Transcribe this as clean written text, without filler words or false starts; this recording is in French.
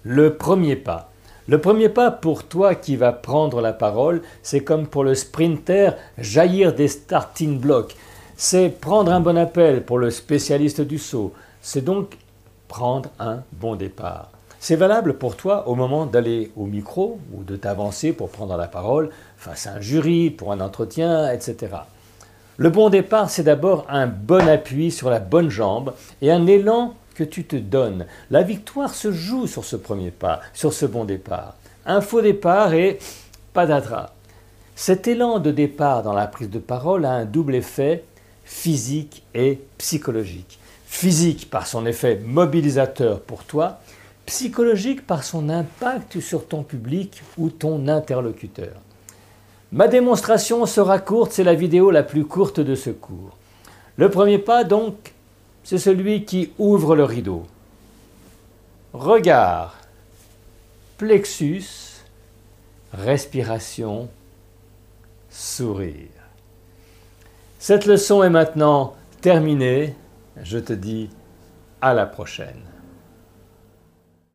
Le premier pas. Le premier pas pour toi qui vas prendre la parole, c'est comme pour le sprinter, jaillir des starting blocks. C'est prendre un bon appel pour le spécialiste du saut. C'est donc prendre un bon départ. C'est valable pour toi au moment d'aller au micro ou de t'avancer pour prendre la parole face à un jury, pour un entretien, etc. Le bon départ, c'est d'abord un bon appui sur la bonne jambe et un élan que tu te donnes. La victoire se joue sur ce premier pas, sur ce bon départ. Un faux départ et patatras. Cet élan de départ dans la prise de parole a un double effet physique et psychologique. Physique par son effet mobilisateur pour toi, psychologique par son impact sur ton public ou ton interlocuteur. Ma démonstration sera courte, c'est la vidéo la plus courte de ce cours. Le premier pas donc, c'est celui qui ouvre le rideau. Regard, plexus, respiration, sourire. Cette leçon est maintenant terminée. Je te dis à la prochaine.